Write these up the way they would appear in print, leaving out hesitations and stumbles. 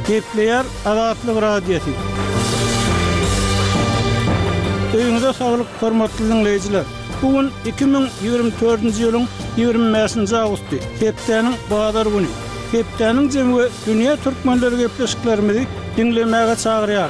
Kepleyer Azatlyk radiosu. Öýüňizde saglyk, hormatly dinleýijiler. Bugün 2024-nji ýylyň 25-nji awgusty, hepdeniň Bazar güni. Hepdeniň jemgy dünýä türkmenleri gepleşiklerimizi dinlemäge çagyrýar.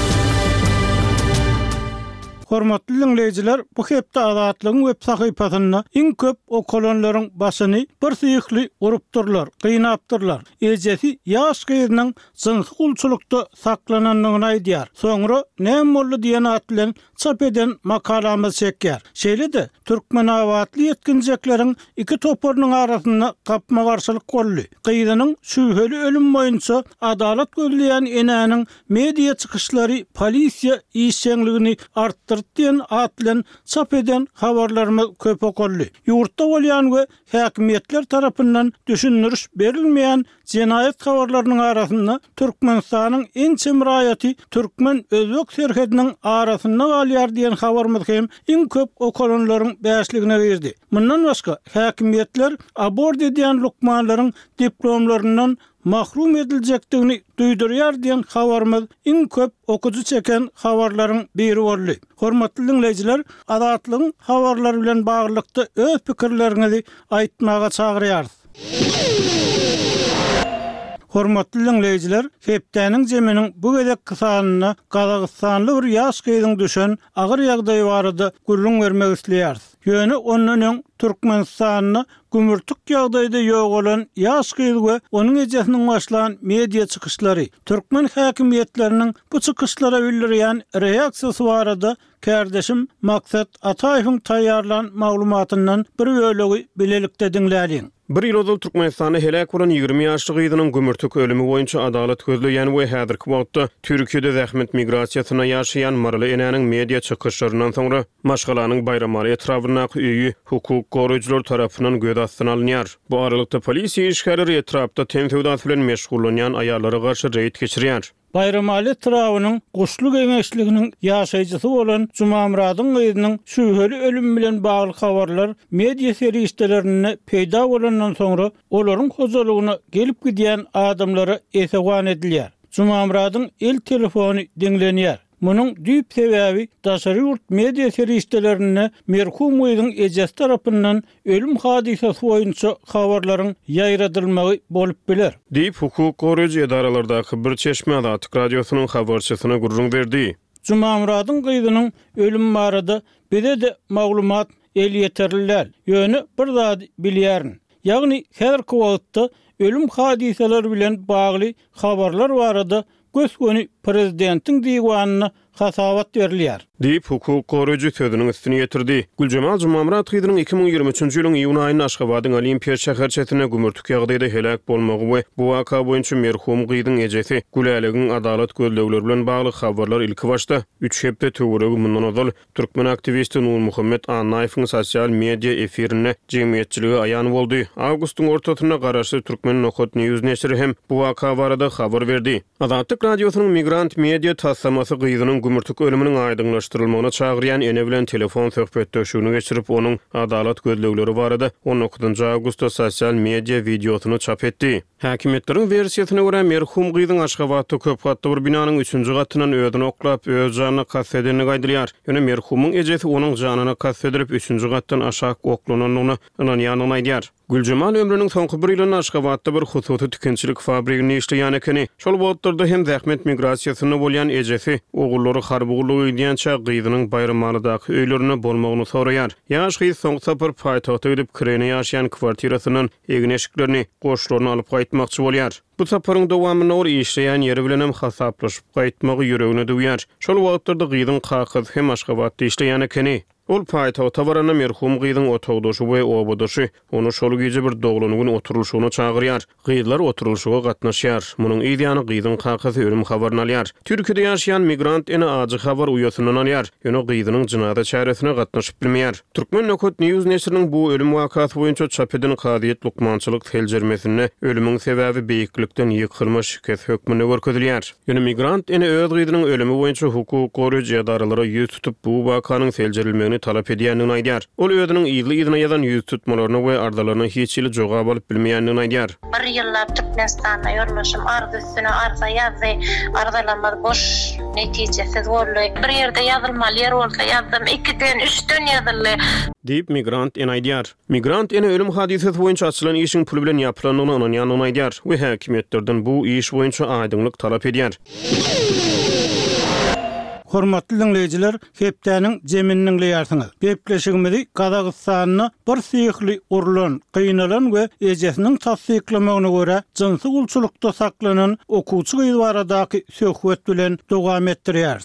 Hormatly dinleýijiler, bu hepde Azatlygyň web sahypasyna iň köp okulanlaryň başyny bir syýykly urupdyrlar, gynapdyrlar. Ejesi ýaş gyzynyň zynhy gulçulukda saklananlygyny aýdýar. Soňra näme boldy diýen at bilen çap eden makalamyz çekýär. Şeýle-de türkmen awatly ýetkinjekleriň iki toparynyň arasynda gapma garşylyk boldy. Gyzynyň şübheli ölüm boýunça adalet gözleýän enäniň media çykyşlary polisiýa işçiligini artdyr diyen atlen çap eden habarlarımız köp okolly. Ýurtda bolýan we häkimetler tarapyndan düşündürüş berilmeýän jinayet habarlarynyň arasynda Türkmenistanyň en çemraýaty türkmen özbek serhediniň arasynda galýar diyen habarymyz hem iň köp okulanlaryň bäşligine berdi. Mundan başga häkimetler abort edýän lukmanlaryň diplomlaryndan mahrum ediljekdigini duýdurýar diýen habarymyz iň köp okudy çeken habarlaryň biri boldy. Hormatly dinleýijiler, Azatlygyň habarlary bilen baglykda öz pikirleriňizi aýtmaga çagyrýarys. Hormatly dinleýijiler, hepdeniň jeminiň bu gezek kysanyna Gazagstanly bir ýaş gyzyň düşen agyr ýagdaý barada gurrun bermek isleýär. Ýöne onuň Türkmenistanyna gümürtük ýagdaýda ýok bolan ýaş gyzy we onuň ejesiniň başlan media çykyşlary, türkmen häkimetleriniň bu çykyşlara bildirýän reaksiýasy barada kardeşim Maksat Ataýewiň taýýarlan maglumatyndan bir bölegi bilelikde dinläýin. Bir ýyl Türkmenistany helak bolan 20 ýaşly gyzynyň gümürtük ölümi boýunça adalet gözleýän we häzirki wagtda Türkiýede zähmet migrasiýasyna ýaşaýan marly enäniň media çykyşlaryndan soňra Maşgalanyň Bayramary etrawynaky öýü hukuk goraýjylar tarapyndan göz astyna alınýar. Bu aralykda polisiýa işgärleri etrapda temsewdat bilen meşgullanýan aýallara garşy reýd geçirýär. Bayramali Trawynyň guşluk eňeşliginiň ýaşaýjysy bolan Jumamradyň gyzynyň şübheli ölüm bilen bagly habarlar media serişdelerine peýda bolandan soňra olaryň hojalygyna gelip gidýän adamlara esewan edilýär. Jumamradyň el telefony dinlenýär. Munyň düýp sebäbi daşary ýurt media serişdelerine merhum gyzyň ejesi tarapyndan ölüm hadisesi boýunça habarlaryň ýaýradylmagy bolup biler. Diýip hukuk goraýjy edaralardaky bir çeşme Azatlyk radiosynyň habarçysyna gurrun berdi. Jumamradyň gyzynyň ölüm barada bize-de maglumat el ýeterliler. Ýöne bir zat bilýärin. Ýagny häzirki wagtda ölüm hadiseleri bilen bagly habarlar barada gösköni prezidentiň diýwanyna hasabat berilýär. Diýip hukuk goraýjy sözüniň üstüne ýetirdi. Güljemal Jumamrat gyzynyň 2023-nji ýylyň iýun aýyny Aşgabatyň Olimpiýa şäherçesine gümürtük ýagdaýda helak bolmagy we bu waka boýunça merhum gyzyň ejesi Güläligiň adalet gözlegleri bilen bagly habarlar ilki başda 3 hepde töweregi mundan ozal türkmen aktivisti Nur Muhammed Anaýewiň sosial media efirine jemgyýetçiligi aýan boldy. Awgustyň ortasyna garaşly Türkmen Nokot News neşri hem bu waka barada habar berdi. Azatlyk radiosynyň migrant media tassamasy gyzynyň gümürtük ölüminiň aýdynlaşdyrylmagyna çagyrýan ene bilen telefon söhbetdeşigini geçirip onuň adalet gözlegleri barada 19 awgustda sosial media videosunu çap etdi. Häkimetleriň versiýasyna görä merhum gyzyň Aşgabatda köp gatly bir binanyň 3-nji gatyndan özüni oklap öz janyna kassedenini gaýdyrýar. Ýöne merhumyň ejesi onuň janyna kassedirip 3-nji gatdan aşağı oklananyny inanýanyny aýdýar. Güljemal ömrüniň soňky bir ýylyny Aşgabatda bir hususy tükençilik fabrikinde işleýän ekeni. Şol wagtlarda hem zähmet migrasiýasyna bolýan ejesi ogullary harbugulyk edýänçä gyzynyň Bayramlarydaky öýlerini bolmagyny soraýar. Ýaş gyz soňky sapar paýtagta gidip kirene ýaşaýan kwartirasynyň egin eşiklerini, goşlaryny alyp gaýtmakçy bolýar. Bu saparyň dowamyny or işleýän ýeri bilenem hasaplaşyp gaýtmagy ýüregine döwýär. Şol wagtlarda gyzyň kakys hem Aşgabatda işleýän ekeni. Ol paýtagta barana merhum gyzyň otogdaşy we obodaşy onu şol gece bir doglanugyň oturulşyna çagyrýar. Gyzlar oturulşyga gatnaşýar. Munyň ýa-da gyzyň kakasy ölüm habaryny alýar. Türkiýede ýaşaýan migrant ene ajy habar uýasyndan alýar. Ýöne gyzynyň jynada çäresine gatnaşyp bilmeýär. Türkmen Nokot News neşriniň bu ölüm wakasy boýunça çap eden Kadyet Lukmançylyk teljermesinde ölümüň sebäbi beýiklikden ýykylma şikayet hökmüne görkezilýär. Ýöne migrant ene öz gyzynyň ölümi boýunça hukuk goraýjy edaralary ýüz tutup bu wakanyň teljerilmegini talap edýändigini aýdýar. Ol özüniň ýyly-ýylyna ýazan ýüz tutmalaryna we ardalaryna hiç ýyly jogap alyp bilmeýändigini aýdýar. Bir ýyllap Türkmenistana ýorlaşym ardy üstüne arza ýazdy, ardalanmaz boş netijesiz boldy. Bir ýerde ýazylmaly ýer bolsa ýazdym, 2-den 3-den ýazyldy. Deyip migrant en aýdýar. Migrant ene ölüm hadisesi boýunça açylan işin pul bilen ýapylanyny ananýanyny aýdýar we häkimetlerden bu iş boýunça aýdyňlyk talap edýär. Hormatly dinleyijiler, hepdäniň jeminiň leýärsiňiz. Gepleşigimizi Gazagystanyna bir syýhly urulan, kıynalan we ejesiniň tasdiklamagyna görä jinsy gulçulukda saklanan okuwçy gyzy baradaky söhbet bilen dowam etdirýär.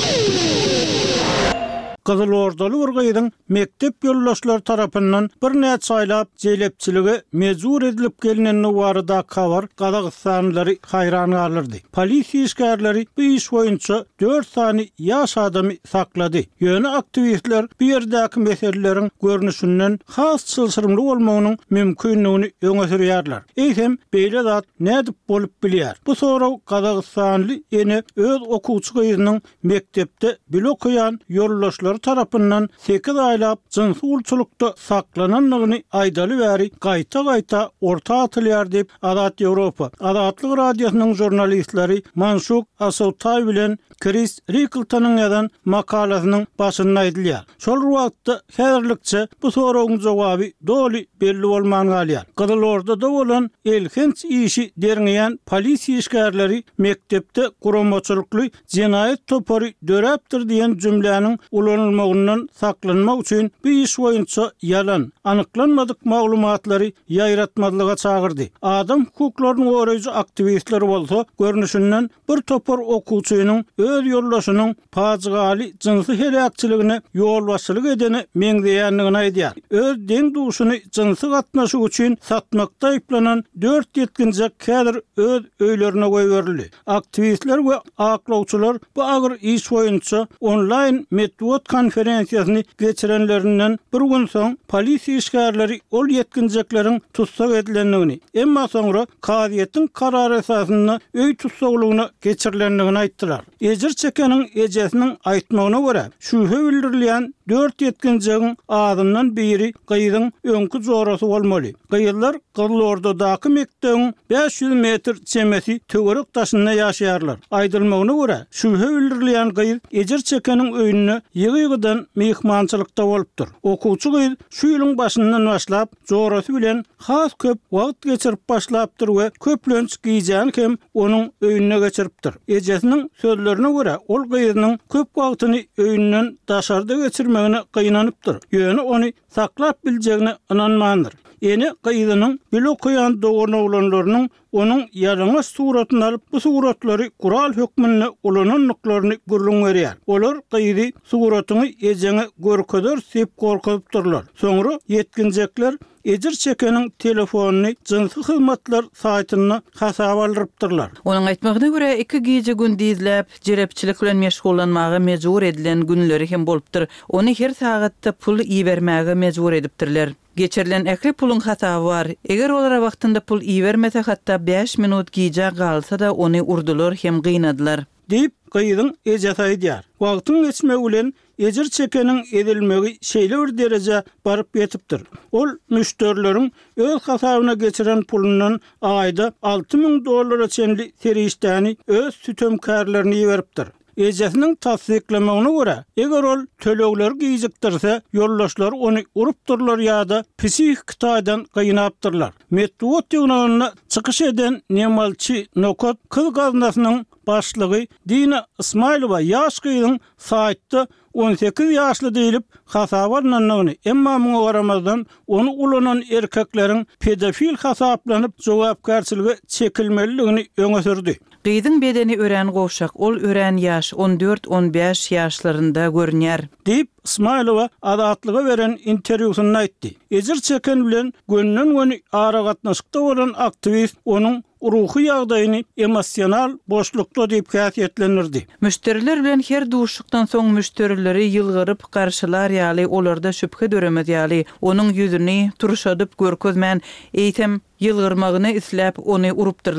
Kızıl Ordaly bir gyzyň mektep ýoldaşlary tarapyndan bir näçe aýlap jelepçiligi mejbur edilip gelineni barada kabar Gazagystanyly haýran galyrdy. Polisiýa işgärleri bu iş boýunça 4 sany ýaş adamy saklady. Ýöne aktivistler bu ýerdäki meselelerin görnüşinden has çylşyrymly bolmagynyň mümkinligini öňe sürýärler. Eýsem beýle zat nädip bolup bilýär. Bu soraw Gazagystanyly ene öz okuwçy gyzynyň mektepde bil okuyan ýoldaşlary tarapyndan 8 aýlap jinsy gulçulukda saklananlygyny aýdaly bäri gaýta orta atylýar diýip Azat Ýewropa Azatlyk radiosynyň jurnalistleri Manşuk Asawtay bilen Chris Rickeltonyň ýazan makalasynyň başynda aýdylýar. Şol wagtda häzirlikçe bu sorawyň jogaby doly belli bolman galýar. Kızıl Ordada bolan elhinç işi derňeýän polisiýa işgärleri mektepde guramaçylykly jenaýet topary döräpdir diýen jümläniň ulanylmagyndan saklanmak üçin bu iş boýunça yalan, anyklanmadyk maglumatlary ýaýratmadlyga çagyrdy. Adam hukuklaryny goraýjy aktivistler bolsa, görnüşinden bir topar okuwçynyň öz ýoldaşynyň paçgaly jinsy helakçylygyna ýol başçylyk edeni meňdeýändigini aýdýar. Öz deň duşuny jinsy gatnaşy üçin satmakda aýplanan 4 ýetkinjek kädir öz öýlerine goýberildi. Aktivistler we aklawçylar bu agyr iş boýunça onlaýn metod konferensiýasyny geçirenlerinden bir gün soň polisiýa işgärleri ol ýetkinjekleriň tutsak edilendigini, emma soňra kaziýetiň karary esasyna öý tutsaklygyna geçirilendigini aýtdylar. Ejir çekeniň ejesiniň aýtmagyna görä, şühe bildirilýän 4 ýetkinjegiň adından biri gyzyň öňkü jorasy bolmaly. Gyzlar Kızıl Ordadaky mektebiň 500 metr çemesi töwerek taşynda ýaşaýarlar. Aýdylmagyna görä, şühe bildirilýän gyz ejir çekeniň öýüne ýygydan mehmançylykda bolupdyr. Okuwçy gyz şu ýylyň başyndan başlap jorasy bilen has köp wagt geçirip başlapdyr we köplenç giýjän hem onuň öýüne geçiripdir. Ejesiniň sözlerine görä, ol gyzynyň köp wagtyny öýünden daşarda geçirmegine gynanypdyr. Ýöne ony saklap biljegine inanmandyr. Eni gyzynyň bil okuyan dogry oglanlarynyň onuň ýalňyş suratyny alyp bu suratlary kural hökmünde ulananlyklaryny gürlüň berýär. Olar gyzy suratyny ejeňe görkezär sep gorkadypdyrlar. Soňra ýetkinjekler ejir çekeniň telefonyny jinsy hyzmatlar saýtyna hasap aldyrypdyrlar. Onuň aýtmagyna görä 2 gece gün dizläp jerepçilik bilen meşgullanmagy mejbur edilen günleri hem bolupdyr. Ony her sagatda pul iýermäge mejbur edipdirler. Geçirilen ekli pulun hata var. Eger olara vaktında pul iýermese hatta 5 minut giýjä galsa da ony urdular hem gıynadılar. Deyip gyzyň ejesi aýdýar. Wagtyň geçmegi bilen ejir çekeniň edilmegi şeýle bir derece baryp ýetipdir. Ol müşterileriň öz hasabyna geçiren pulundan aýda $6.000 çenli serişdäni öz sütömkärlerini ýeripdir. Ejesiniň tasdiklamagyna görä, eger ol tölegler giýjekdirse, ýoldaşlar ony urupdyrlar ýa-da psihik taýdan gynapdyrlar. Metod ýygnagyna çykyş eden Nemalçy Nokot kız gaznasynyň başlygy Dina Ismailowa ýaş gyzyň saýtda 18 ýaşly diýilip hasap alınanlygyny, emma muňa garamazdan onu ulanan erkekleriň pedofil hasaplanyp jogapkärçiligi çekilmeliligini öňe sürdi. Gyzyň bedeni ören gowşak, ol ören ýaş 14-15 ýaşlarynda görünýär. Deyip Ismailowa Azatlyga beren interwýusyny aýtdy. Ejir çeken bilen gönnün ara gatnaşykda bolan aktivist onuň ruhy ýagdaýyny emosional boşlukda diýip häsiýetlendirdi. Müşteriler bilen her duşukdan soň müşterileri ýylgyryp garşylar ýaly olarda şüphe döremez ýaly onuň ýüzüni turşadyp görkezmän eýtem ýylgyrmagyny isläp ony urupdyrlar.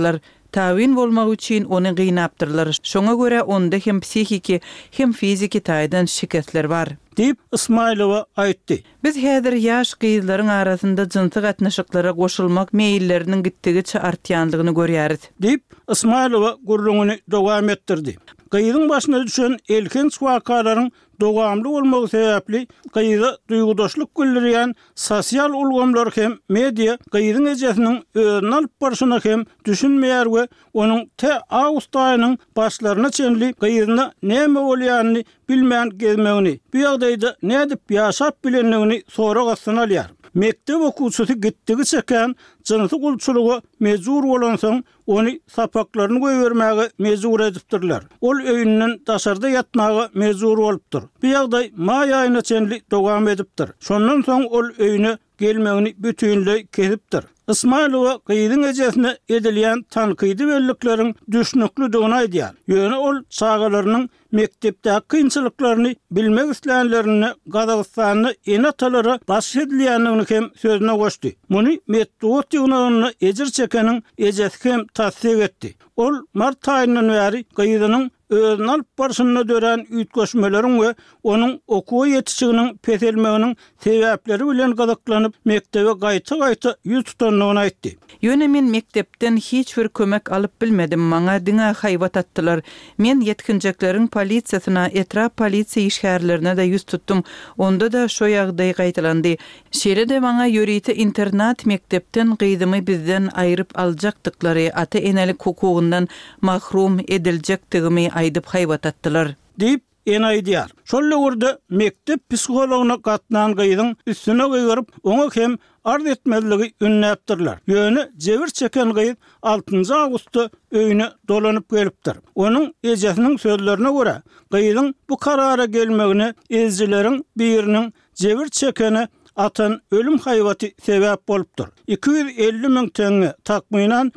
Tawin bolmak üçin onu gynapdyrlar. Şoňa görä onda hem psihiki hem fiziki taýdan şiketler bar. Dip Ismailova aýtdy. Biz häzir ýaş gyzlaryň arasynda jynsyk gatnaşyklara goşulmak meýilleriniň gitdigiçe artýanlygyny görýäris. Dip Ismailova gurrungyny dowam etdirdi. Gyzyň başyna düşen elken swakalaryň dowamly bolmagy sebäpli gyzy duýgudaşlyk bildirýän sosial ulgamlar hem media gyzyň ejesiniň özüni alyp barşyna hem düşünmeýär we onuň te awgust aýynyň başlaryna çenli gyzyna näme bolýanyny bilmeýän gezmegini, bu ýagdaýda nädip ýaşap bilenligini sonra gassana alýar. Mektep okuwçysy gitdigi çeken jynsyk ulçulugy mejbur bolan soň onu sapaklaryny goýbermäge mejbur edipdirler. Ol öýünden daşarda ýatmagy mejbur bolupdyr. Bu ýagdaý maý aýyna çenli dowam edipdir. Şondan soň ol öýüne gelmegini bütünlüğü kesipdir. Ismailova gyzyň ejesine edilýän tankydy bellikleriň düşnüklüdigini aýdýar. Ýöne ol çağalarynyň mektepde kynçylyklaryny bilmek isleýänlerini Gazagystanyň enatalara baş edilýänligini hem sözüne goşdy. Muny Medwot ýygnagyny ejir çekeniň ejesi hem tasdik etdi. Ol mart aýyndan bäri gyzynyň özüni alyp barşyna dören üýtgeşmeleriň we onuň okuw ýetişiginiň peselmeginiň sebäpleri bilen gazaklanyp mektebe gaýta ýüz tutanlygyny aýtdy. Ýöne men mektepden hiç bir kömek alyp bilmedim. Maňa diňe haýbat atdylar. Men yetkinjekleriň polisiýasyna, etrap polisiýa işgärlerine de ýüz tutdum. Onda da şo ýagdaý gaýtalandy. Şeýle de maňa ýöriti internat mektepden gyzymy bizden aýryp aljakdyklary, ata-enelik hukugundan mahrum ediljekdigimi aýdyp haýbat atdylar. Dip enaýdýar. Şol ýerde mektep psihologyna gatnan gyzyň üstüne goýup, oňa hem arz etmezligi ünläpdirler. Ýöne jebir çeken gyz 6 awgustda öýüne dolanyp gelipdir. Onuň ejesiniň sözlerine görä, gyzyň bu karara gelmegine ezjileriň biriniň jebir çekeni atan ölüm haýwaty sebäp bolupdyr. 250 000 teňe takmynan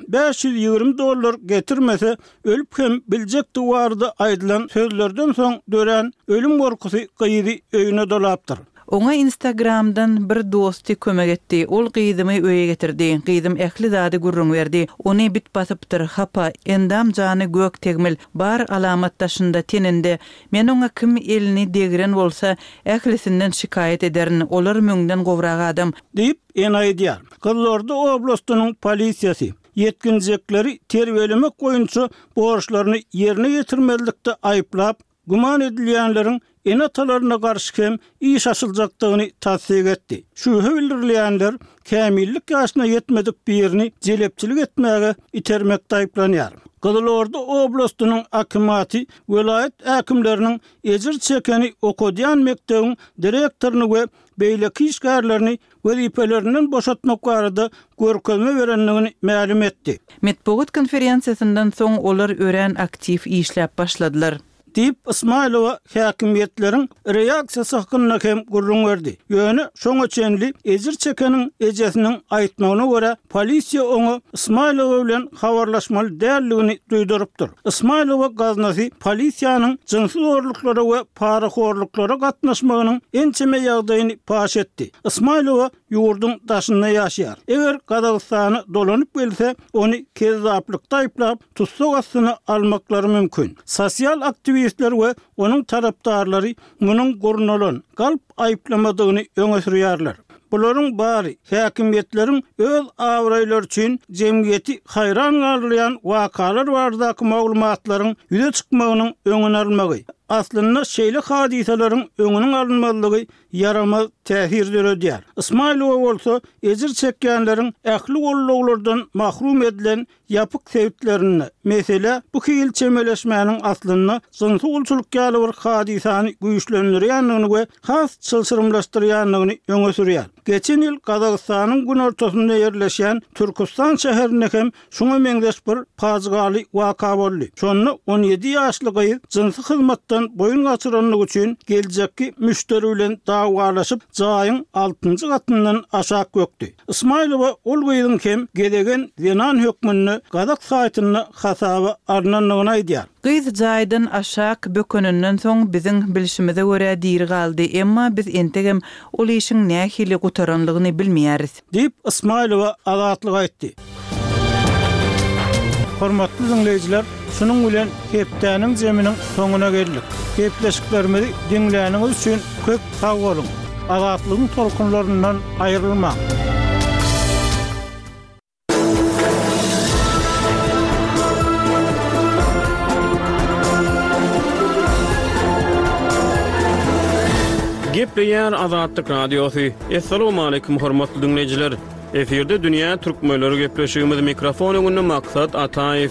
$520 getirmese ölüp hem biljekdi wardy aýdylan sözlerden soň dören ölüm gorkusy gyzy öýüne dolapdyr. Oňa Instagramdan bir dosty kömek etdi. Ol gyzymy öýe getirdi. Gyzym ähli zady gurrun berdi. Ony bit basypdyr. Hapa, endam jany gök tegmil. Bar alamatdaşynda teninde. Men oňa kim elini degiren bolsa, ählisinden şikayet ederin. Olar müňden gowrak adam. Diýip enaýdýar. Gyllardy oblastynyň polisiýasy yetkinjekleri terbiýelemek goýunça borçlaryny ýerine ýetirmezlikde aýplap, guman edilýänleriň enatalarına karşı hem iş açılacakdığını tasdik etdi. Şüphe bildirilýänler kämillik ýaşyna yetmedik birini jelepçilik etmäge itermekde aýplanýar. Gydylorda oblastynyň hakimiýeti welayet häkimleriniň ejir çekeni okudýan mektebiň direktoruny we beýleki işgärlerini wezifelerinden boşatmak barada görkezme berenligini ma'lum etdi. Medpugut konferensiýasyndan soň olar ören aktiv işläp başladylar. Dip Ismailova häkimiýetleriň reaksiýasy hakynda hem gurrun berdi. Ýöne şoňa çenli ejir çekeniň ejesiniň aýtmagyna görä polisiýa oňa Ismailova bilen habarlaşmaly däldigini duýdurypdyr. Ismailova gaznasy polisiýanyň jinsy zorluklara we paraxorluklara gatnaşmagynyň ençeme ýagdaýyny paş etdi. Ismailova ýurduň daşynda ýaşaýar. Eger Gazagystany dolanyp gelse, ony kezzaplikda aýplap tutsak astyna almaklary mümkin. Sosial aktivistler we onuň tarapdarlary munyň gornalan galp aýplamadygyny öňe sürýärler. Bularyň bary häkimiýetleriň öz awraýlary üçin jemgyýeti haýran galýan wakalar bardaky maglumatlaryň ýüze çykmagynyň öňüne almagy. Aslında şeýle hadiselerin öňüniň alınmalygy yaramaz täsir döredýär. Ismailova bolsa ejir çekýänleriň ähli golluglardan mahrum edilen ýapyk sebäplerini, mesele bu hil çemeleşmäniň aslynda jinsy ulçuluk ýaly bir hadisany güýçlendirýänligini we has çylşyrymlaşdyrýanlygyny öňe sürýär. Geçen ýyl Gazagystanyň gün ortasynda ýerleşen Türkistan şäherinde hem şoňa meňzeş bir pajgaly waka boldy. Şonu 17 ýaşly gyz jinsy hyzmatdan boyun gaçyranlyk üçin geljekki müşteri bilen dawgalaşyp jaýyň 6-njy gatyndan aşağı gökdi. Ismailova ol gyzyň hem gelegen zenan hökmüni Gazak saýtyna hasaba arnanlygyny aýdýar. Gyz jaýdan aşağı bökönünden soň biziň bilişimize görä diri galdy, emma biz entegem ol işiň nähili gutaranlygyny bilmeýäris. Dip Ismailova azatlyk aýtdy. hormatly dinleyijiler, şunun bilen hepdäniň jeminiň soňuna geldik. Hepleşiklerimizi dinleýäniňiz üçin köp sag bolun. Azatlygyň tolkunlaryndan aýrylma. Gepleýär Azatlyk radiosu. Assalamu alaykum hormatly dinleyijiler. Eferde dünýä türkmenleri gepleşigimiz mikrofon öňünde Maksat Ataýew.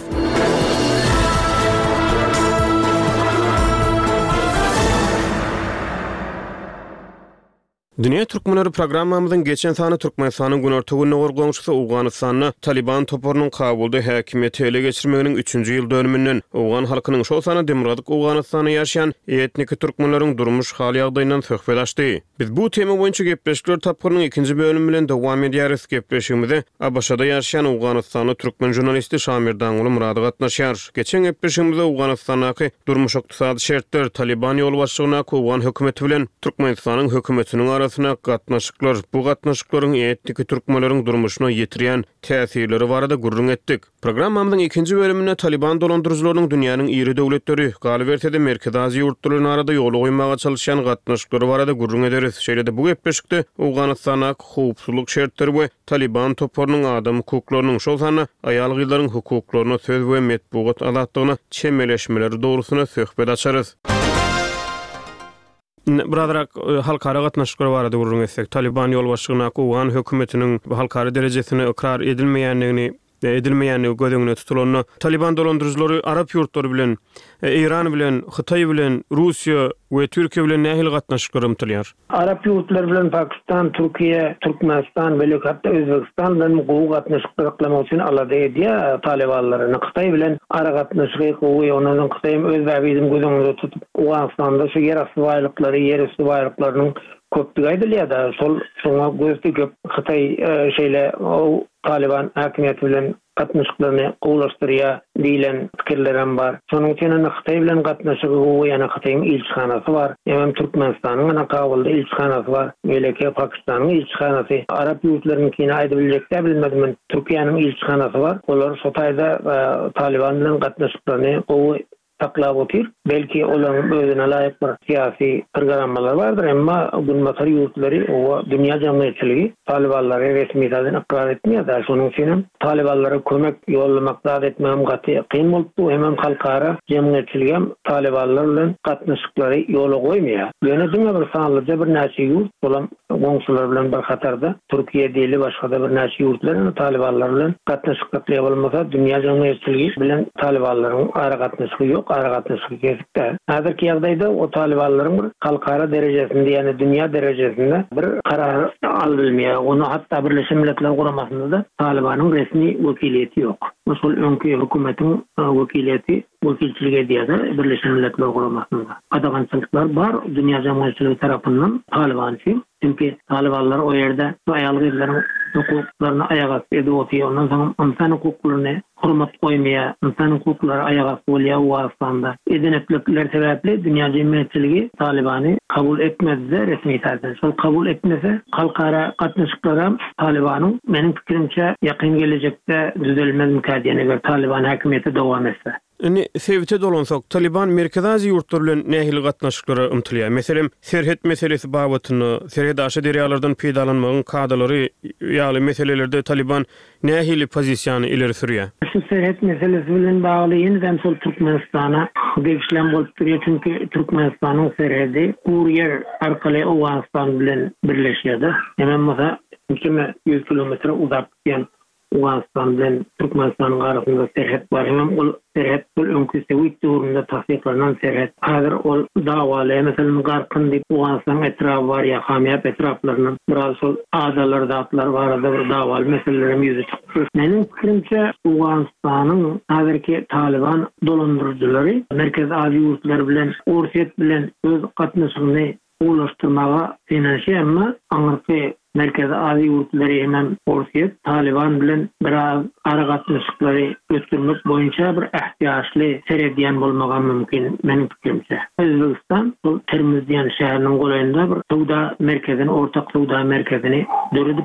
Dünýä türkmenleri programmamyzyň geçen sany Türkmenistanyň günortagyny gorgoňçysy Awganystanyň Taliban toparynyň Kabulda häkimiýeti ele geçirmeginiň 3-nji ýyl dönüminden Awgan halkynyň şol sany demokratik Awganystanyň ýaşaýan etnik türkmenleriň durmuş haly ýagdaýyndan söhbet açdy. Biz bu tema boýunça gepleşikler tapgyrynyň 2-nji bölümi bilen dowam edýäris. Gepleşigimizde Abaşada ýaşaýan Awganystanyň türkmen jurnalisti Şamir Dağuly Murady gatnaşýar. Geçen gepleşigimizde Awganystanyň durmuş ykdysady şertler, Taliban ýol başçylygyna Awgan hökümeti bilen Türkmenistanyň hökümetiniň arasynda gatnaşyklar, bu gatnaşyklaryň etnik türkmenleriň durmuşyna ýetirýän täsirleri barada gurrun etdik. Programmamyzyň 2-nji bölüminde Taliban dolandyrjylarynyň dünýäniň iri döwletleri, Galbertede Merkez Aziýa ýurtlarynyň arada ýol goýmaga çalışýan gatnaşyklary barada gurrun ederiz. Şeýle-de bu gepleşikde Awganystanyň howpsuzlyk şertleri we Taliban toparynyň adam hukuklarynyň şol sany aýal gyzlaryň hukuklaryna söz we medpugat azatlygyna çemeleşmeleri dogrusyna söhbet açarys. Bradarak halkara gatnaşyklary barada gurrun etsek, Taliban ýol başçylygyna Awgan hökümetiniň halkara derejesine ikrar edilmeýänligini gödüňüne tutulanyny Taliban dolandyrjylary Arap ýurtlary bilen, Iran bilen, Hytaý bilen, Russiýa we Türkiýe bilen nähili gatnaşyklary ymtylýar. Arap ýurtlary bilen Pakistan, Türkiýe, Türkmenistan we hatda Özbegistan bilen gowy gatnaşyklary aklamak üçin alada edýär Talibanlaryny. Hytaý bilen ara gatnaşyky gowy onuň Hytaýym öz bäbizim gödüňde tutup Awganystanda şu yer asty baýlyklary, yer üstü baýlyklarynyň köpdügi aýdylýar. Şoňa gözde köp Hytaý şeýle Taliban häkimiýeti bilen gatnaşyklaryny gowlaşdyrýar diýilen pikirlerim bar. Şonuň üçin Hytaý bilen gatnaşyky gowy ýa-da Hytaýyň ilçihanasy bar. Hem Türkmenistanyň Kabulda ilçihanasy bar. Meleke Pakistanyň ilçihanasy, Arap ýurtlarynyň aýdybiljekde bilmedim. Türkiýanyň ilçihanasy bar. Olar Hytaýda Taliban bilen gatnaşyklaryny gowy taklap otir. Belki olan özüne layık bir siyasi programmalar vardır ama Gülmasar yurtları o dünya cemiyetçiligi Talibanları resmi tarzda ikrar etmiyor da şunun için Talibanlara kömek yollamakta etmem gati kıyım oldu hem halkara cemiyetçiligi Talibanlarla katnaşıkları yola koymuyor. Yönetime bir sağlıca bir naçı yurt olan komşular bilen bir katarda Türkiye değil başka da bir naçı yurtların Talibanlarla katnaşıklıkla yapılmasa dünya cemiyetçiligi bilen Talibanların ara katnaşıkı yok. Aragatlısı gezikte. Hazırki ýagdaýda o Talibanlaryň bir halkara derejesinde, ýani dünýä derejesinde bir karar alınmıyor. Onu hatta Birleşmiş Milletler Guramasynda da Talibanyň resmi wekiliýeti ýok. Şol öňki hökümetiň wekiliýeti wekilçilik edýär Birleşmiş Milletler Guramasynda. Adagançylyklar bar dünýä jamaatçylygy tarapyndan Taliban üçin. Çünki Talibanlar o ýerde aýal gyzlaryň hukuklaryny aýaga edýär. Ondan soň insan hukuklaryny hormat koymaýar, insan hukuklary aýaga bolýar Awganystanda. Edeneklikler sebäpli dünýä jemgyýetçiligi Talibany kabul etmezdi resmi tarzda. Şol kabul etmese halkara gatnaşyklary Talibanyň meniň pikirimçe ýakyn gelecekde düzelmez mükadiýene ber Taliban häkimiýeti dowam etse. Sevite dolansak, Taliban Merkez Aziýa ýurtlary bilen nähili gatnaşyklary ymtylýar. Meselem, serhet meselesi babatyny, serhet aşy derýalardan peýdalanmagyň kadalary ýaly meselelerde Taliban nähili pozisiýany ileri sürýär. Şu serhet meselesi bilen bagly ýene-de şol Türkmenistana geçilen bolup durýar, çünki Türkmenistanyň serhedi Guryer arkaly Awganystan bilen birleşýärdi. Hemen mesela 200 kilometre uzak ýan Awganystan bilen Türkmenistanyň arasynda serhet bar. Hem ol serhet bol öňkü Sewit döwründe tasdiklanan serhet. Hazır ol dawaly meselem garkyn diýip Awganystan etrafy bar ýa hamýap etraflarynyň biraz şol adalar zatlar barada bir dawaly meselelerim ýüze çykdy. Meniň pikirimçe Awganystanyň hazırki Taliban dolandyrjylary Merkez Aziýa ýurtlary bilen Orset bilen öz gatnaşygyny ulaştırmaga finansiýa emma aňyrky Merkez Aziýa ýurtlary hemen Orset Taliban bilen biraz ara gatnaşyklary götürmek boýunça bir ihtiýaçly seredýän bolmagan mümkin meniň pikirimçe. Özbegistan bu Termiz diýen şäheriniň goýunda bir sowda merkezini, ortak sowda merkezini döredipdir.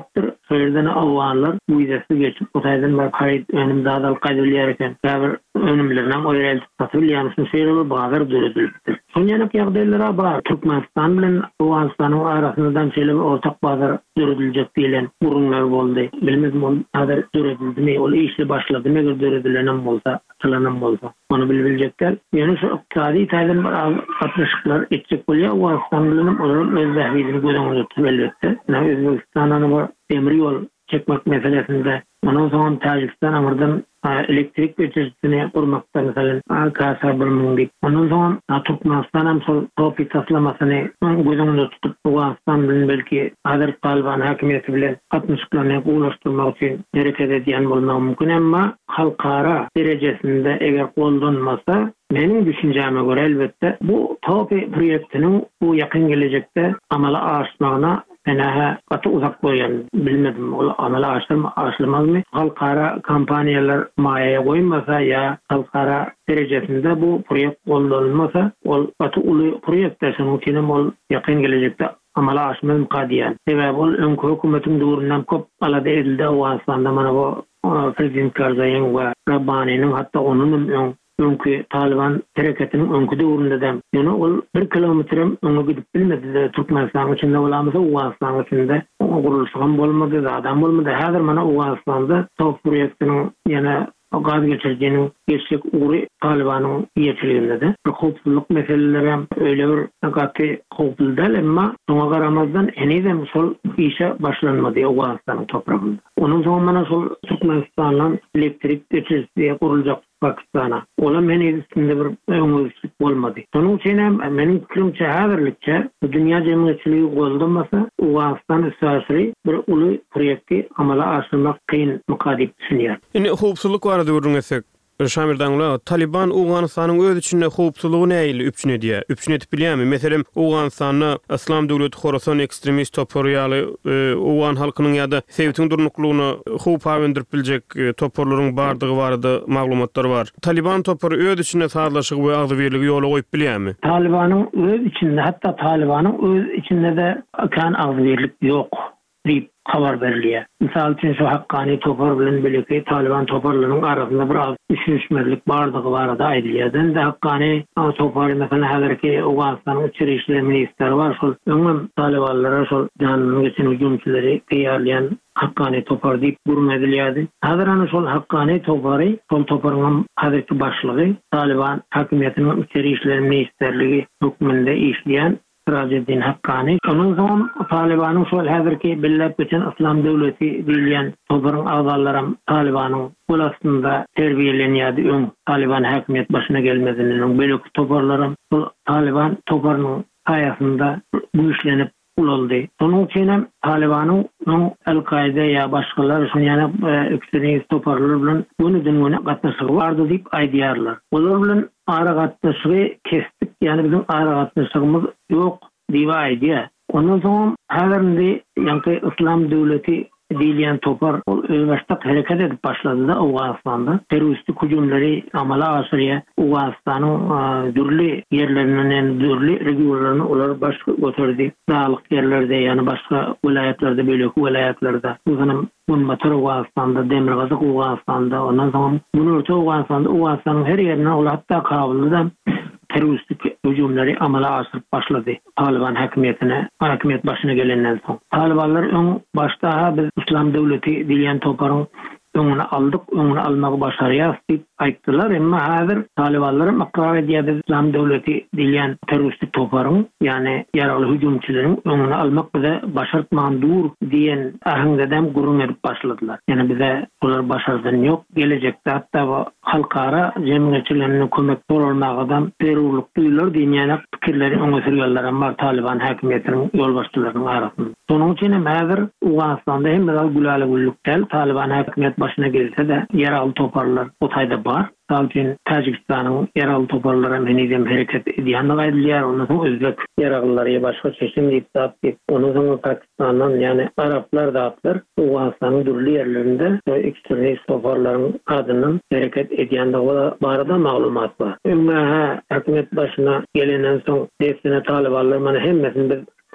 Soýerden awganlar bu ýerde geçip otaydan bar kayıt önümde adal kaydylýarken bir önümlerinden oýraldy satylýanyşy şeýle bazar döredilipdir. Soňanyk ýagdaýlara bar Türkmenistan bilen Awganistanyň arasyndan şeýle ortak bazar dörediljek diýilen gurulmalar boldy. Bilmezdim ol adar döredildimi, ol işle başlady, neger döredilenen bolsa, açylanan bolsa. Onu biljekler. Ýani şu iqtisadi taýdan bir gatnaşyklar etjek bolýar. Awganistan bilen olaryň öz zähridini göňe tutup elbetde. Özbekistanyň bu demir ýol çekmek meselesinde ondan soň Tajikistan amyrdan elektrik geçişini kurmakta mesela kasar bulunmak. Ondan soň Türkmenistan hem sol topi taslamasyny gözüňde tutup Awganistan bilen belki Azər Taliban hakimiýeti bilen gatnaşyklaryny ulaşdyrmak üçin hereket edýän bolmagy mümkin, emma halkara derejesinde eger koldanmasa menin düşünjäme görä elbetde bu topi proyektiniň bu ýakyn gelecekde amala aşmagyna Enaha katı uzak koyan bilmedim. O amala aşılmazmı? Halkara kampaniyalar mayaya koymasa ya halkara derejesinde bu projekt olulmasa o katı ulu projektleşen uçinem ol yakın gelecekte amala aşmaz mukadiyen. Sebep ol önkü hükümetin doğrundan kop alada edildi Awganistanda mana bu Prezident Karzay'ın ve Rabbani'nin hatta onun önkü Taliban hareketinin önkü doğrunda da yani ol 1 kilometre öňe gidip bilmedi de Türkmenistan içinde olamasa Awganistan içinde gurulşygan bolmady da adam bolmady. Häzir mana Awganistanda top projektiniň ýene gaz geçirdiğinin geçecek uğru Taliban'ın yetkiliğinde de. Hukukçuluk meseleleri öyle bir katı hukukçul değil ama ona karamazdan eniden sol işe başlanmadı Awganistan'ın toprağında. Onun zamanına sol Türkmenistan'la elektrik geçirdiği kurulacak Pakistan'a. Ola menedisinde bir öňürlük bolmady. Onun için menin fikrimçe häzirlikçe dünya cemiyetçiliği goldurmasa Awganistan üstüri bir uly projekti amala aşyrmak kyn mukadip düşünýär. Ine hukukçuluk barada görüňsek Şamirdanlar Taliban Awganistanyň öz içinde hukukçulugy näýil üpçün edýär? Üpçün edip bilýärmi? Meselem Awganistanyň Islam döwleti Khorasan ekstremist toporýaly Awgan halkynyň ýa-da Sewitiň durnuklugyny hukuk awendirip biljek toporlaryň bardygy barada maglumatlar bar. Taliban toporu öz içinde sazlaşygy we agzybirligi ýola goýup bilýärmi? Talibanyň öz içinde hatta Talibanyň öz içinde de kan agzybirlik ýok diýip habar berilýär. Misal üçin şu Haqqani topar bilen birlikde Taliban toparlarynyň arasynda bir az düşüşmerlik bardygy barada aýdylýar. Da Haqqani topar mesela häzirki Awganistanyň içeri işler ministeri bar. Şol öňüm Talibanlara şol janyny geçen hüjümçileri peýärleýän Haqqani topar diýip gurun edilýärdi. Häzir ana şol Haqqani topary, şol toparyň häzirki başlygy Taliban hakimiýetiniň içeri işler ministerligi hökmünde işleýän Rajeddin Haqqani. Onun zaman Taliban'ın şol häzirki billep geçen İslam döwleti diýilýän toparyň agzalary Taliban'ın bol aslında terbiýelenýärdi. Taliban hakimiýet başyna gelmedinden belki toparlarym Taliban toparynyň aýasynda güýçlenip ulaldy. Onun üçin Talibanyň El-Kaide ýa başgalar üçin ýa-da ekstremist toparlar bilen bunu dünýäne gatnaşygy bardy diýip aýdýarlar. Olar bilen ara gatnaşygy kestik, ýani bizim ara gatnaşygymyz ýok diýip aýdýar. Ondan soň häzirde ýa-da İslam döwleti diýilýän topar öz başta hareket edip başlady da Awganistanda teröristik hüjümleri amala aşyrýar. Awganistanyň dürli ýerlerinden dürli regionlaryny olar baş götürdi. Dağlyk ýerlerde ýani başga vilayetlerde belki vilayetlerde uzanım Bunmatar Awganistanda, Demirgazak Awganistanda, ondan soň Munurta Awganistanda, Awganistanyň her ýerine olar hatda Kabulda teröristik hüjümleri amala aşyryp başlady. Taliban hakimiýet başyna gelenden soň. Talibanlar öň başda biz İslam döwleti diýen toparyň öňüne aldyk, öňüne almagy başarýar diýip aýtdylar. Emma häzir Talibanlar makrar edýär İslam döwleti diýen teröristik toparyň, ýani ýaraly hüjümçileriň öňüne almak bize başartmagan dur diýen ahyňdam gurun edip başladylar. Ýani bize olar başardan ýok. Gelecekde hatda halkara jemgyýetçilerine kömek bermegden terörlük duýular diýen pikirleri öňe sürýärler bar Taliban hakimiýetiniň ýolbaşçylarynyň arasynda. Sonuň üçin häzir Awganistanda hem de gulaly gullukdan Taliban hakimiýet başyna gelse de ýaraly toparlar otayda bar. Salçin Tajikistan'ın yaralı toparlara menizem hareket ediyanlığı aydılıyar. Ondan sonra Özbek yaralılary başka çeşim deyip dağıtıp. Ondan sonra Pakistan'dan yani Araplar dağıtlar. Awganistan'ın dürlü yerlerinde ekstremist toparların adının hareket ediyanlığı barada maglumat var. Ümmeha hükümet başına gelenen son defsine Talibanlar bana hemmesini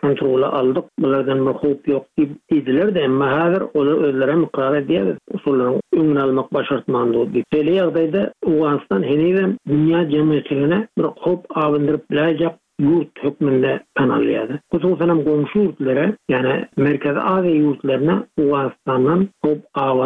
kontrola aldık. Bulardan bir hop yok dediler de, ama hazır olar özlere mukrar ediyor. Usulların öňüne almak başartmandy diýip. Şeýle ýagdaýda Awganistan henüz dünya cemiyetine bir hop awyndyryp biläjek yurt hükmünde tanalıydı. Hususan komşu yurtlara, yani Merkez Asya yurtlarına Awganistan'dan hop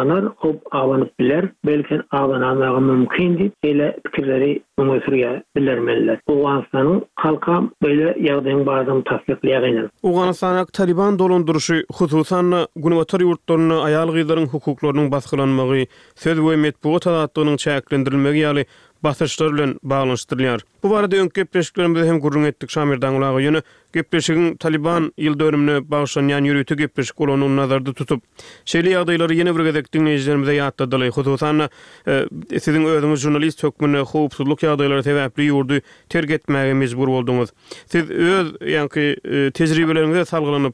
awanıp biler, belki awanamagy mümkindi. Şeýle pikirleri Suriýa bilermeliler. Awganistan'ın halka böyle ýagdaýyň baryny tasdikleýär. Awganistana Taliban dolunduruşy hususan günewatar yurtlaryny aýal gyzlaryň hukuklarynyň basgylanmagy, söz we medeniýet azatlygynyň çäklendirilmegi ýaly basışlar bilen baglanşdyrylýar. Bu barada öňki gepleşiklerimizde hem gurrun etdik Şamirdan ulagy ýöne gepleşigiň Taliban ýyl döwrümine baglanýan ýürüýti gepleşik bolanyny nazarda tutup, şeýle ýagdaýlary ýene bir gezek dinleýijilerimize ýatladylar. Hususan siziň özüňiz jurnalist hökmüne howpsuzlyk ýagdaýlary sebäpli ýurdu terk etmäge mejbur bolduňyz. Siz öz tejribeleriňize salgylanyp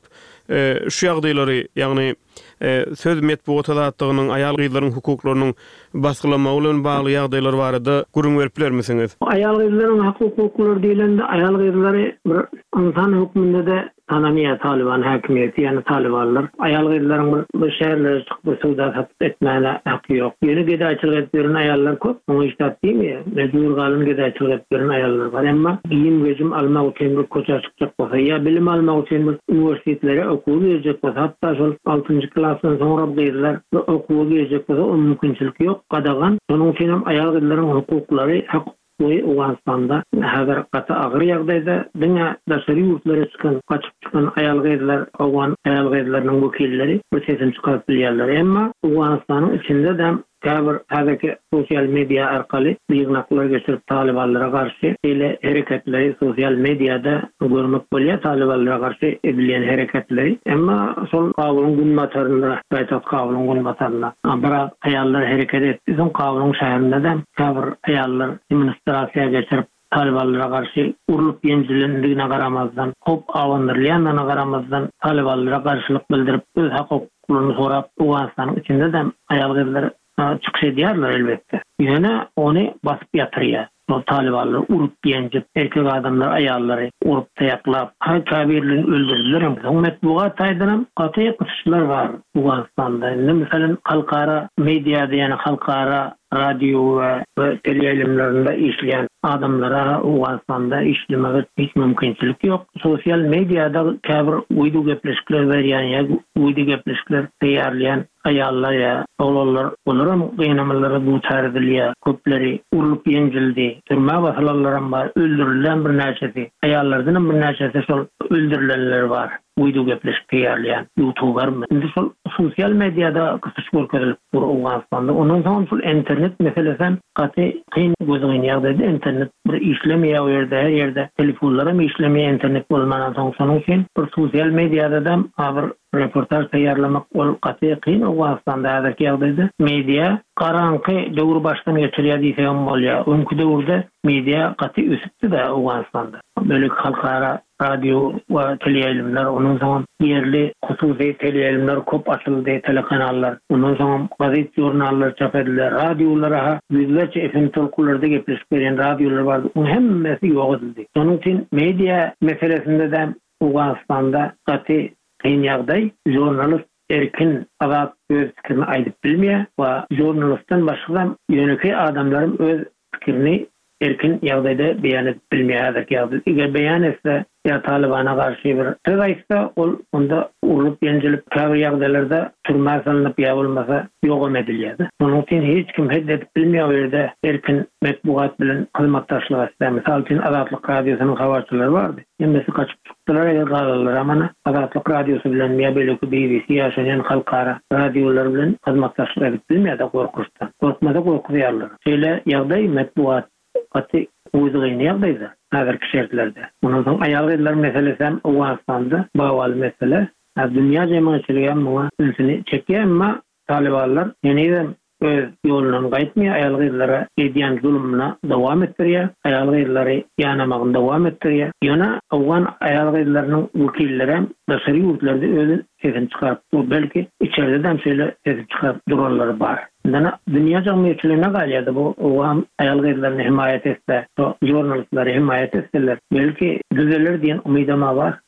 şu ýagdaýlary, ýagny söz medeniýet azatlygynyň aýal gyzlaryň hukuklarynyň basgylanmagy bilen bagly ýagdaýlar barada gurrun berip bilermisiňiz? Aýal gyzlaryň hukuklary diýilende aýal gyzlary bir insan hukmynda da tananýar Taliban häkimiýeti, ýani Talibanlar. Aýal gyzlaryň bir şäherlere çykyp sowda satyp etmäne haky ýok. Ýeni gedaýçylyk edip beren aýallar köp, muňa iştat diými? Mejbur galyny gedaýçylyk edip beren aýallar bar. Emma giýim gejim almak üçin bir koça çykjak bolsa, ýa bilim almak üçin bir uniwersitetleri okuw berjek bolsa, hatda şol 6-njy klasdan soňra gyzlar okuw berjek bolsa, o mümkinçilik ýok. Gadagan, şonuň üçin hem aýal gyzlaryň hukuklary Awganistanda hazır gata agyr ýagdaýda diňe daşary ýurtlara çykan, gaçyp çykan aýal gyzlar, Awgan aýal gyzlarynyň wekilleri bir sesin çykaryp bilýärler. Emma Awganistanyň içinde de käbir häzirki sosial media arkaly ýygnaklar geçirip Talibanlara garşy ile hereketleri sosial mediada görmek bolýar. Talibanlara garşy edilýän hereketleri. Emma şol Kabulyň günbatarynda, Baýtak Kabulyň günbatarynda bir aýallar hereket etdi. Şol Kabulyň şäherinde de käbir aýallar administrasiýa geçirip Talibanlara garşy urulyp ýenjilendigine garamazdan, hop awandyrylýanyna garamazdan Talibanlara garşylyk bildirip öz hukuklaryny sorap Awganistanyň içinde de aýal gyzlar çıkış edýärler elbetde. Ýöne ony basyp ýatyrýar. O Talibanlar urup ýenjip, erkek adamlar aýallary urup taýaklap, kabirlerini öldürdiler. Medeniýet taýdanam gaty gyslar bar Awganistanda. Meselem halkara mediada, ýani halkara radio we teleýilimlerinde işleyen adamlara Awganistanda işlemege hiç mümkinçilik ýok. Sosial mediada käbir uýdu gepleşikler berýän ýa uýdu gepleşikler taýýarlayan aýallar ýa oğlanlar olaram gynamalara duçar edilýär. Köpleri urulyp ýenjildi. Türme basalanlaram bar, öldürilen bir näçesi. Aýallardan bir näçesi şol öldürilenler bar. Uýdu gepleşik taýýarlayan YouTuber mi? Indi şol sosial mediada gysyş görkezilip dur Awganistanda. Onuň soň şol internet meselesen gaty kyn gözüň ýagdaýda internet bir işlemeýär ýerde, her ýerde telefonlara işlemeýär internet bolmanan soň şonuň üçin bir sosial mediada da bir reportaj taýýarlamak ol gaty kyn Awganistanda häzirki ýagdaýda media garanky döwür başdan geçirýär diýsem bolýar. Öňkü döwürde media gaty ösüpdi de Awganistanda. Böyle halkara radio we teleýilimler, onuň soň ýerli hususy teleýilimler köp açyldy, telekanallar, onuň soň gazet jurnallar çap edildi, radiolara yüzlerce FM tolkularda gepleşip beren radiolar bar. Onuň hemmesi ýok edildi. Onuň üçin media meselesinde de Awganistanda gaty kyn ýagdaý, jurnalist erkin azat öz pikirini aýdyp bilmeýär we jurnalistden başga ýöneki adamlarym öz pikirini erkin ýagdaýda beýan edip bilmeýär. Eger beýan etse ýa Talibana garşy bir teraýsa, ol onda urulyp ýenjilip käbir ýagdaýlarda türmä salynıp ýa bolmasa ýogam edilýär. Onuň üçin hiç kim heddet bilmeýär ýerde erkin medeniýet bilen hyzmatdaşlyk etdi. Misal üçin Azatlyk radiosynyň habarçylary bardy. Ýemesi kaçyp çykdylar, eger galalar, ama Azatlyk radiosy bilen ýa belki BBC ýa halkara radiolar bilen hyzmatdaşlyk edip bilmeýär de gorkuşdan. Gorkmada gorkuýarlar. Şeýle ýagdaý medeniýet gaty uýdugyny ýagdaýda häzirki şertlerde. Onuň soň aýal gyzlar meselesi hem Awganistanda bawaly mesele. Dünýä jemgyýetçiligi hem muňa ünsini çekýär, emma Talibanlar ýene öz ýolundan gaýtmaýar, aýal gyzlara edýän zulmuna dowam etdirýär, aýal gyzlary ýanamagyny dowam etdirýär. Ýöne Awgan aýal gyzlarynyň wekilleri daşary ýurtlarda özü sesini çykaryp, belki içeride de şeýle sesini çykaryp durarlar bar. Dünya jemgyýetçiligine galýardy bu Awgan aýal gyzlaryny himayet etse, jurnalistlary himayet etseler, belki düzeler diýen umydama bar.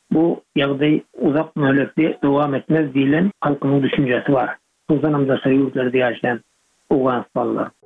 bu ýagdaý uzak möhletde dowam etmez diýilen halkynyň düşünjesi bar. Bu zanamda şeýürlerde ýaşaýan Awganystanlylar.